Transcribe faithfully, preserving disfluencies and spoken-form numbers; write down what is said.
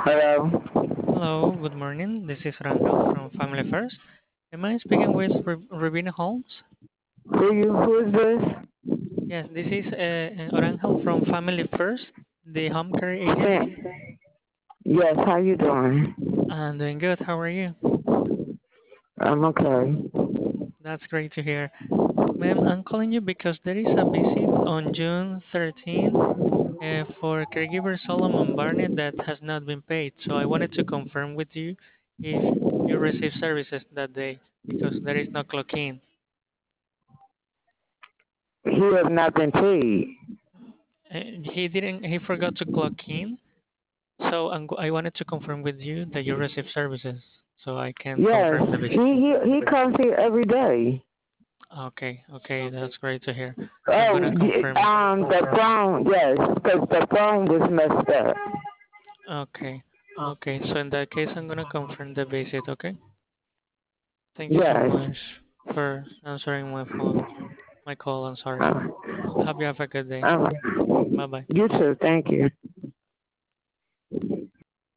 Hello. Hello, good morning. This is Rangel from Family First. Am I speaking with Re- Ravina Holmes? Who you? Who is this? Yes, this is uh, uh, Orangel from Family First, the home care agency. Sam. Yes. How you doing? I'm doing good. How are you? I'm okay. That's great to hear. Ma'am, I'm calling you because there is a visit on June thirteenth uh, for caregiver Solomon Barnett that has not been paid. So I wanted to confirm with you if you received services that day because there is no clock in. He has not been paid. Uh, he didn't, he forgot to clock in. So I'm, go- I wanted to confirm with you that you receive services so I can Yes. confirm the He visit. he he comes here every day. Okay, okay, that's great to hear. So I'm Oh, gonna y- confirm. um, the phone. Yes, because the phone was messed up. Okay, okay. So in that case, I'm gonna confirm the visit. Okay. Thank you so Yes. much for answering my phone, my call. I'm sorry. Uh, Hope you have a good day. um, Bye bye. you too. Thank you.